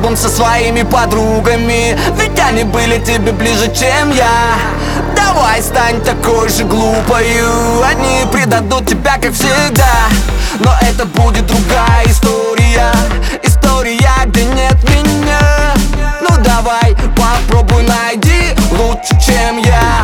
альбом со своими подругами, ведь они были тебе ближе, чем я. Давай стань такой же глупою, одни предадут тебя, как всегда. Но это будет другая история, история, где нет меня. Ну давай, попробуй, найди лучше, чем я.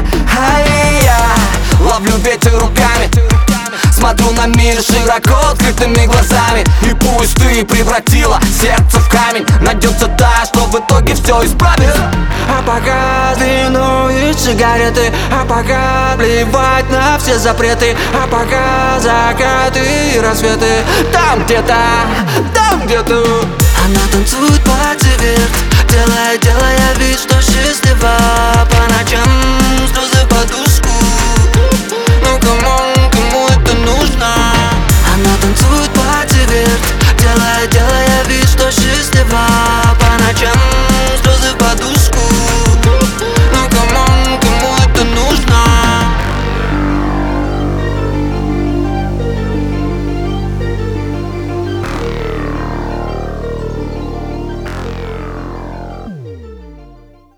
Я ловлю ветер руками, смотрю на мир широко открытыми глазами. И пусть ты превратила сердце в камень, найдется та, что в итоге все исправит. А пока длинные сигареты, а пока плевать на все запреты, а пока закаты и рассветы. Там где-то, там где-то она танцует под зиверт, делая вид, что счастлива. По ночам слезы